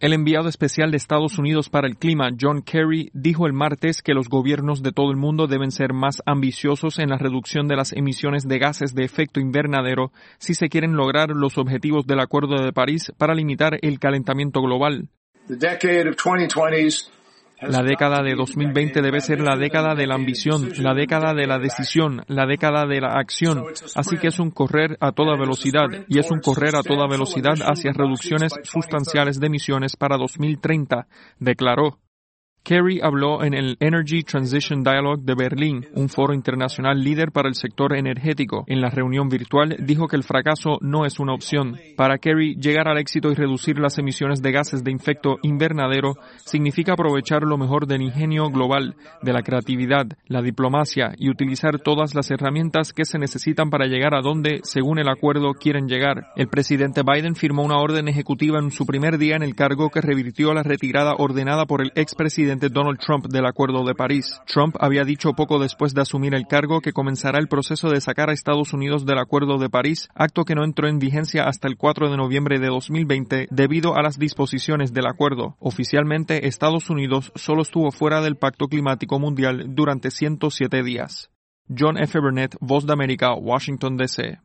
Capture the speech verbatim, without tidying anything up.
El enviado especial de Estados Unidos para el clima, John Kerry, dijo el martes que los gobiernos de todo el mundo deben ser más ambiciosos en la reducción de las emisiones de gases de efecto invernadero si se quieren lograr los objetivos del Acuerdo de París para limitar el calentamiento global. La década de dos mil veinte debe ser la década de la ambición, la década de la decisión, la década de la acción. Así que es un correr a toda velocidad, y es un correr a toda velocidad hacia reducciones sustanciales de emisiones para dos mil treinta, declaró. Kerry habló en el Energy Transition Dialogue de Berlín, un foro internacional líder para el sector energético. En la reunión virtual dijo que el fracaso no es una opción. Para Kerry, llegar al éxito y reducir las emisiones de gases de efecto invernadero significa aprovechar lo mejor del ingenio global, de la creatividad, la diplomacia y utilizar todas las herramientas que se necesitan para llegar a donde, según el acuerdo, quieren llegar. El presidente Biden firmó una orden ejecutiva en su primer día en el cargo que revirtió la retirada ordenada por el expresidente Donald Trump del Acuerdo de París. Trump había dicho poco después de asumir el cargo que comenzará el proceso de sacar a Estados Unidos del Acuerdo de París, acto que no entró en vigencia hasta el cuatro de noviembre de dos mil veinte debido a las disposiciones del acuerdo. Oficialmente, Estados Unidos solo estuvo fuera del Pacto Climático Mundial durante ciento siete días. John F. Burnett, Voz de América, Washington, D C